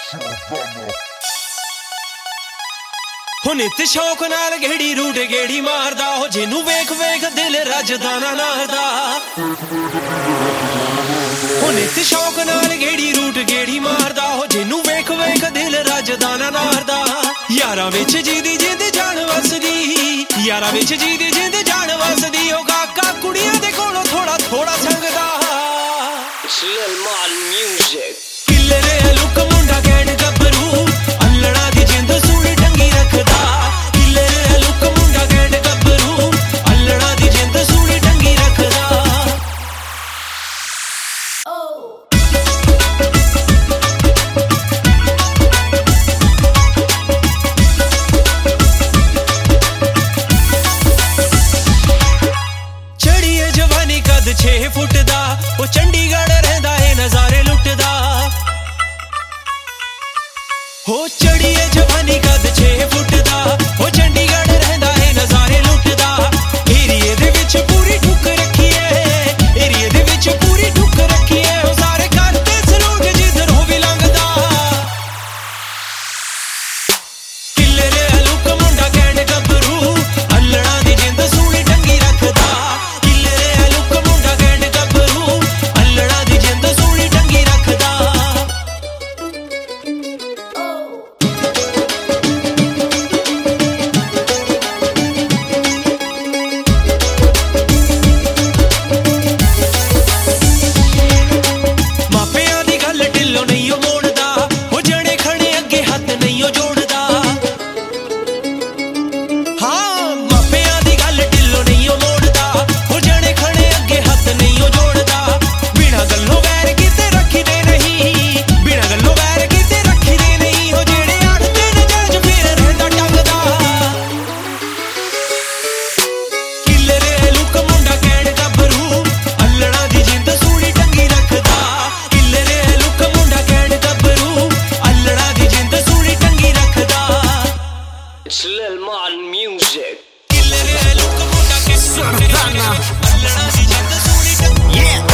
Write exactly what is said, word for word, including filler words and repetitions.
हो नित शौक नाल गेड़ी रूट गेड़ी मारदा हो जिन्नू वेख वेख दिल रजदा ना नारदा हो नित शौक नाल गेड़ी रूट गेड़ी मारदा हो जिन्नू वेख वेख दिल रजदा ना नारदा यारा विच जीदी जिंद जान वसदी यारा विच जीदी जिंद जान वसदी हो काका कुड़ियां दे कोलों थोड़ा थोड़ा संगदा Lil Music किल्लरे लुक मुंडा कैंड गबरू अल्लड़ा दी जिंद सूनी टंगी रखदा किल्लरे लुक मुंडा कैंड गबरू अल्लड़ा दी जिंद सूनी टंगी रखदा चढ़िए जवानी कद छे फुट दा ओ चंडीगढ़ रहंदा है नजारे लुटदा हो चढ़िए जवानी कद छे फुट दा ओ चंडीगढ़ रहंदा है नजारे लुटदा एरिए दे विच पूरी ठुक रखीए एरिए दे विच पूरी ठुक रखीए हो सारे करते सलूट जिधर होवे लंघदा किल्लरे लुक मुंडा कैंड गबरू अल्लड़ा दी जिंद सूनी टंगी रखदा किल्लरे लुक मुंडा कैंड गबरू अल्लड़ा दी जिंद सूनी टंगी रखदा ਮਾਪਿਆਂ ਦੀ ਗੱਲ ਢਿੱਲੋਂ ਨਹੀਂ ਉਹ ਮੋੜਦਾ ਉਹ ਜਣੇ ਖਣੇ ਅੱਗੇ ਹੱਥ ਨਹੀਂ ਉਹ ਜੋੜਦਾ ਹਾਂ ਮਾਪਿਆਂ ਦੀ ਗੱਲ ਢਿੱਲੋਂ ਨਹੀਂ ਉਹ ਮੋੜਦਾ ਉਹ ਜਣੇ ਖਣੇ ਅੱਗੇ ਹੱਥ ਨਹੀਂ ਉਹ ਜੋੜਦਾ ਬਿਨਾਂ ਗੱਲੋਂ ਵੈਰ ਕਿਤੇ ਰੱਖੀਦੇ ਨਹੀਂ ਬਿਨਾਂ ਗੱਲੋਂ ਵੈਰ ਕਿਤੇ ਰੱਖੀਦੇ ਨਹੀਂ ਉਹ ਜਿਹੜੇ ਅੜਦੇ ਨਜਾਇਜ਼ ਫਿਰ ਰਹਿੰਦਾ ਟੰਗਦਾ ਕਿੱਲਰੇ ਲੁੱਕ ਮੁੰਡਾ ਕਹਿਣ ਗੱਭਰੂ ਅਲੜਾ ਦੀ ਜਿੰਦ ਸੂਣੀ ਟੰਗੀ ਰੱਖਦਾ ਕਿੱਲਰੇ ਲੁੱਕ ਮੁੰਡਾ ਕਹਿਣ ਗੱਭਰੂ ਅਲੜਾ ਦੀ ਜਿੰਦ ਸੂਣੀ ਟੰਗੀ ਰੱਖਦਾ It's Lil Music ਕਿੱਲਰੇ ਲੁੱਕ ਮੁੰਡਾ ਕਹਿਣ ਗੱਭਰੂ ਅਲੜਾ ਦੀ ਜਿੰਦ ਸੂਣੀ ਟੰਗੀ Yeah.